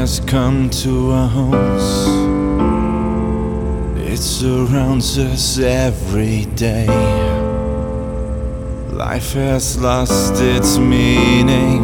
has come to our homes. It surrounds us every day. Life has lost its meaning.